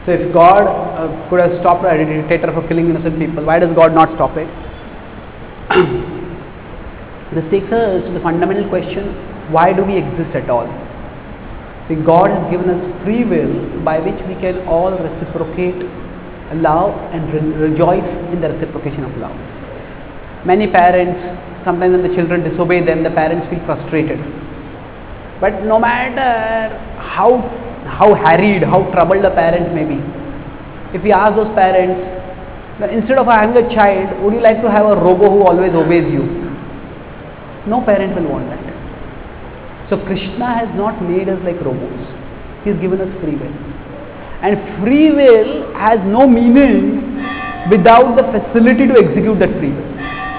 So if God could have stopped a dictator from killing innocent people, why does God not stop it? This takes us to the fundamental question, why do we exist at all? See, God has given us free will by which we can all reciprocate love and rejoice in the reciprocation of love. Many parents, sometimes when the children disobey them, the parents feel frustrated. But no matter how harried, how troubled the parent may be, if we ask those parents, instead of having a child, would you like to have a robo who always obeys you? No parent will want that. So Krishna has not made us like robots. He has given us free will. And free will has no meaning without the facility to execute that free will.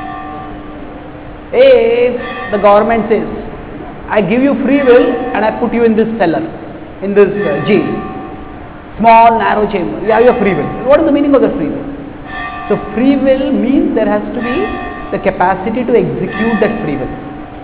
If the government says, I give you free will and I put you in this cellar, in this jail, small narrow chamber, you have your free will. What is the meaning of the free will? So free will means there has to be the capacity to execute that free will.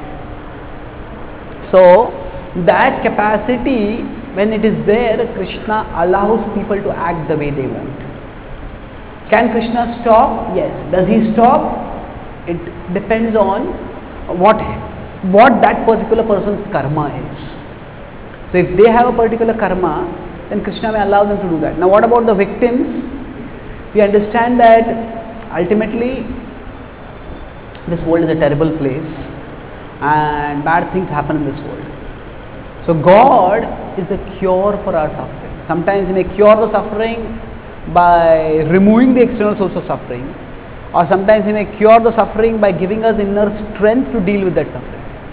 So that capacity, when it is there, Krishna allows people to act the way they want. Can Krishna stop? Yes. Does he stop? It depends on what that particular person's karma is. So if they have a particular karma, then Krishna may allow them to do that. Now what about the victims? We understand that ultimately this world is a terrible place and bad things happen in this world. So God is the cure for our suffering. Sometimes He may cure the suffering by removing the external source of suffering, or sometimes He may cure the suffering by giving us inner strength to deal with that suffering.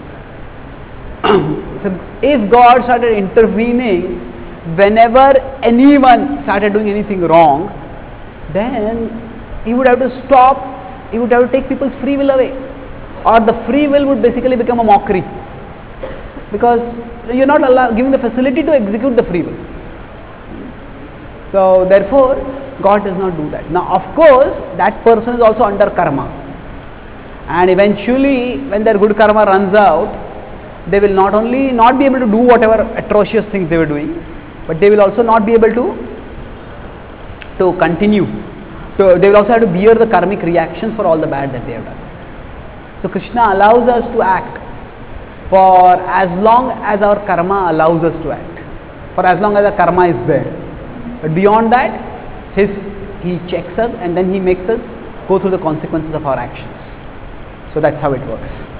So if God started intervening whenever anyone started doing anything wrong, then He would have to stop, He would have to take people's free will away, or the free will would basically become a mockery, because you are not giving the facility to execute the free will. So therefore God does not do that. Now of course that person is also under karma, and eventually when their good karma runs out, they will not only not be able to do whatever atrocious things they were doing, but they will also not be able to continue. So they will also have to bear the karmic reactions for all the bad that they have done. So Krishna allows us to act for as long as our karma allows us to act, for as long as our karma is there. But beyond that, He checks us and then He makes us go through the consequences of our actions. So that's how it works.